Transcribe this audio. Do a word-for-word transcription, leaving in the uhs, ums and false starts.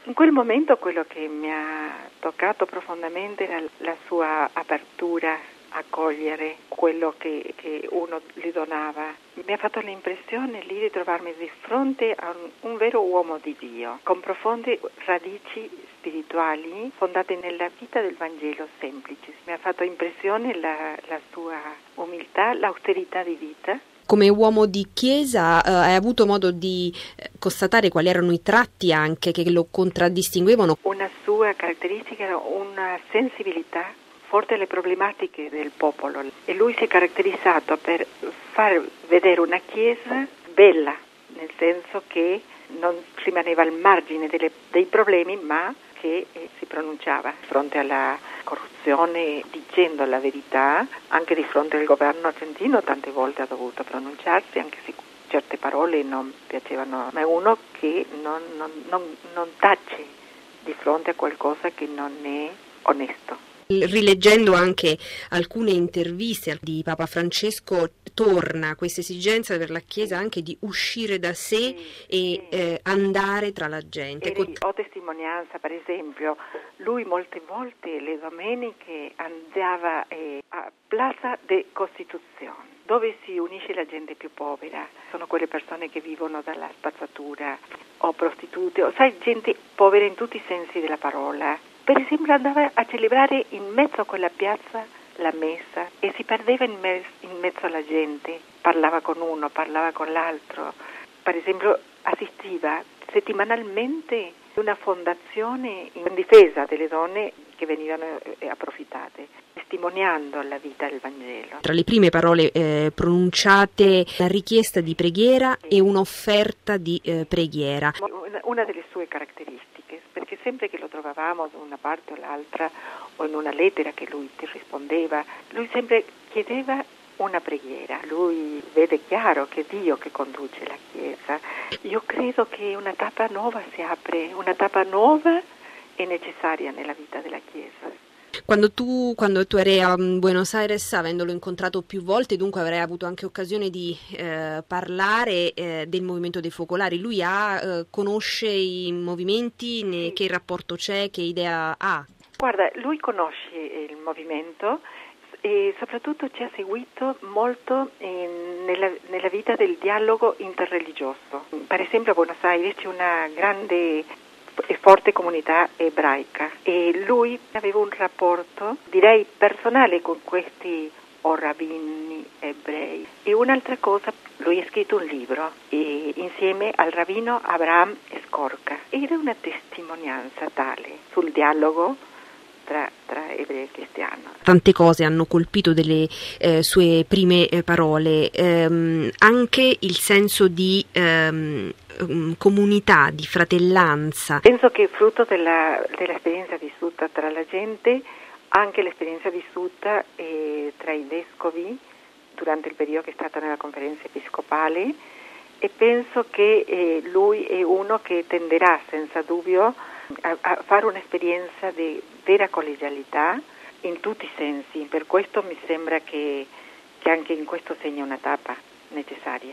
In quel momento quello che mi ha toccato profondamente era la sua apertura a cogliere quello che, che uno gli donava. Mi ha fatto l'impressione lì di trovarmi di fronte a un, un vero uomo di Dio, con profonde radici spirituali fondate nella vita del Vangelo semplice. Mi ha fatto impressione la, la sua umiltà, l'austerità di vita. Come uomo di chiesa eh, hai avuto modo di eh, constatare quali erano i tratti anche che lo contraddistinguevano? Una sua caratteristica era una sensibilità forte alle problematiche del popolo, e lui si è caratterizzato per far vedere una chiesa bella, nel senso che non rimaneva al margine delle, dei problemi, ma che eh, si pronunciava di fronte alla corruzione dicendo la verità. Anche di fronte al governo argentino tante volte ha dovuto pronunciarsi, anche se certe parole non piacevano, ma è uno che non, non, non, non tace di fronte a qualcosa che non è onesto. Rileggendo anche alcune interviste di Papa Francesco, torna questa esigenza per la Chiesa anche di uscire da sé sì, e sì. Eh, andare tra la gente. E ho testimonianza, per esempio, lui molte volte le domeniche andava eh, a Plaza de Costituzione, dove si unisce la gente più povera. Sono quelle persone che vivono dalla spazzatura, o prostitute, o sai, gente povera in tutti i sensi della parola. Per esempio andava a celebrare in mezzo a quella piazza la messa e si perdeva in, me- in mezzo alla gente, parlava con uno, parlava con l'altro. Per esempio assistiva settimanalmente a una fondazione in difesa delle donne che venivano approfittate, testimoniando la vita del Vangelo. Tra le prime parole eh, pronunciate, la richiesta di preghiera e un'offerta di eh, preghiera. Una, una delle sue caratteristiche, perché sempre che lo trovavamo da una parte o l'altra o in una lettera che lui ti rispondeva, lui sempre chiedeva una preghiera. Lui vede chiaro che è Dio che conduce la Chiesa. Io credo che una tappa nuova si apre, una tappa nuova è necessaria nella vita della Chiesa. Quando tu, quando tu eri a Buenos Aires, avendolo incontrato più volte, dunque avrai avuto anche occasione di eh, parlare eh, del movimento dei focolari. Lui ha, eh, conosce i movimenti, ne, sì. Che rapporto c'è, che idea ha? Guarda, lui conosce il movimento e soprattutto ci ha seguito molto in, nella, nella vita del dialogo interreligioso. Per esempio a Buenos Aires c'è una grande e forte comunità ebraica e lui aveva un rapporto, direi, personale con questi o rabbini ebrei. E un'altra cosa, lui ha scritto un libro e, insieme al rabbino Abraham Skorka. Era una testimonianza tale sul dialogo tra, tra ebrei e cristiani. Tante cose hanno colpito delle eh, sue prime eh, parole, ehm, anche il senso di ehm, comunità, di fratellanza. Penso che frutto della, dell'esperienza vissuta tra la gente, anche l'esperienza vissuta eh, tra i vescovi durante il periodo che è stata nella conferenza episcopale, e penso che eh, lui è uno che tenderà senza dubbio a, a fare un'esperienza di vera collegialità in tutti i sensi. Per questo mi sembra che, che anche in questo segna una tappa necessaria.